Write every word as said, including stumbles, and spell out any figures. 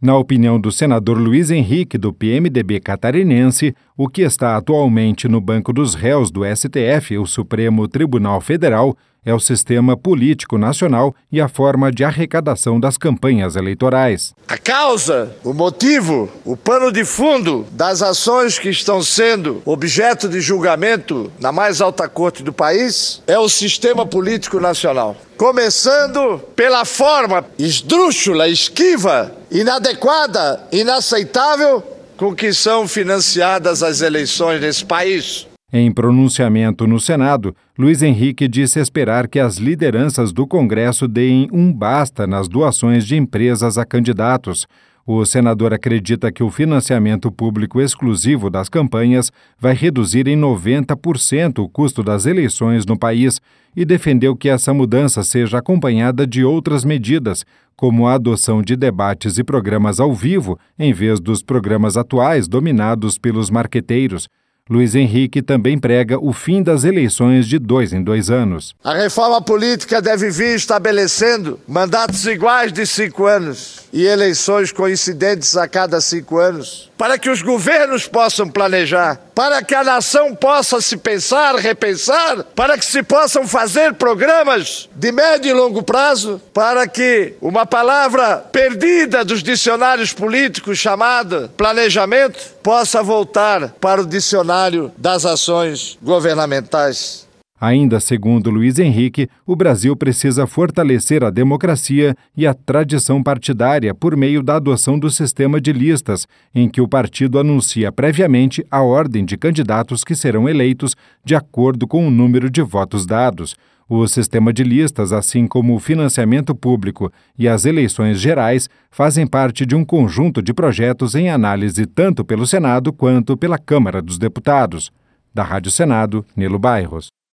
Na opinião do senador Luiz Henrique, do P M D B catarinense, o que está atualmente no banco dos réus do S T F, o Supremo Tribunal Federal, é o sistema político nacional e a forma de arrecadação das campanhas eleitorais. A causa, o motivo, o pano de fundo das ações que estão sendo objeto de julgamento na mais alta corte do país é o sistema político nacional. Começando pela forma esdrúxula, esquiva, inadequada, inaceitável com que são financiadas as eleições nesse país. Em pronunciamento no Senado, Luiz Henrique disse esperar que as lideranças do Congresso deem um basta nas doações de empresas a candidatos. O senador acredita que o financiamento público exclusivo das campanhas vai reduzir em noventa por cento o custo das eleições no país e defendeu que essa mudança seja acompanhada de outras medidas, como a adoção de debates e programas ao vivo, em vez dos programas atuais dominados pelos marqueteiros. Luiz Henrique também prega o fim das eleições de dois em dois anos. A reforma política deve vir estabelecendo mandatos iguais de cinco anos e eleições coincidentes a cada cinco anos, para que os governos possam planejar, para que a nação possa se pensar, repensar, para que se possam fazer programas de médio e longo prazo, para que uma palavra perdida dos dicionários políticos chamada planejamento possa voltar para o dicionário das ações governamentais. Ainda segundo Luiz Henrique, o Brasil precisa fortalecer a democracia e a tradição partidária por meio da adoção do sistema de listas, em que o partido anuncia previamente a ordem de candidatos que serão eleitos de acordo com o número de votos dados. O sistema de listas, assim como o financiamento público e as eleições gerais, fazem parte de um conjunto de projetos em análise tanto pelo Senado quanto pela Câmara dos Deputados. Da Rádio Senado, Nilo Bairros.